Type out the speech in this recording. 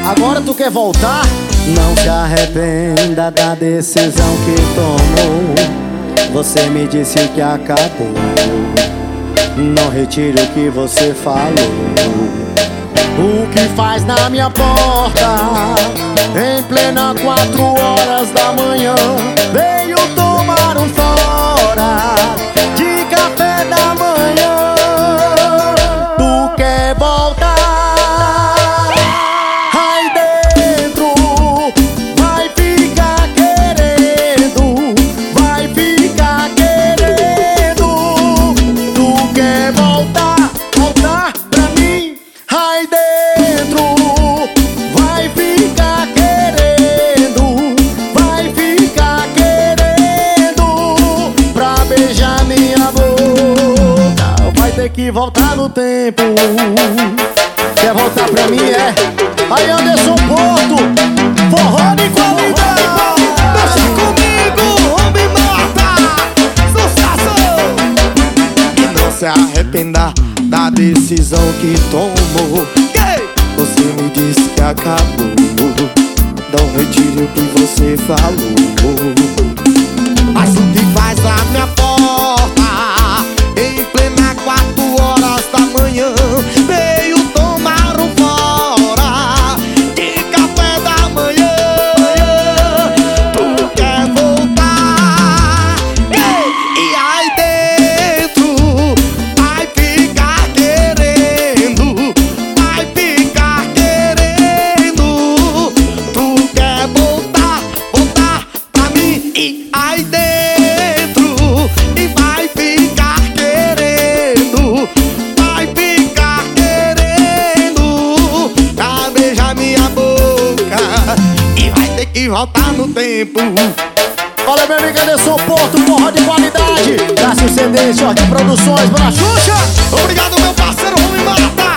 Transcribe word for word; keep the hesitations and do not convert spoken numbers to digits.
Agora tu quer voltar? Não se arrependa da decisão que tomou. Você me disse que acabou. Não retire o que você falou. O que faz na minha porta em plena quatro horas da manhã? Veio tomar um fora de café da manhã. Tu quer voltar? Aí dentro vai ficar querendo, vai ficar querendo. Tu quer voltar, voltar pra mim? Aí dentro vai ficar querendo, vai ficar querendo pra beijar minha boca. Vai ter que voltar no tempo. Quer voltar pra mim, é? Aí Anderson Porto, forró de qualidade. Deixa comigo, homem mata, sucesso! E não se arrependa da decisão que tomou. Você me disse que acabou. Não retire o que você falou. Mas o que faz na minha porta em plena quatro horas da manhã? Veio tomar um fora de café da manhã. Tu quer voltar? E aí dentro vai ficar querendo, vai ficar querendo. Tu quer voltar, voltar pra mim? E aí dentro e vai ficar querendo, vai ficar querendo pra beijar minha boca. E vai ter que voltar no tempo. Olha, meu amigo Anderson Porto, forró de qualidade. Cássio C D, Jorge Produções, Bora Xuxa. Obrigado, meu parceiro, homem mata.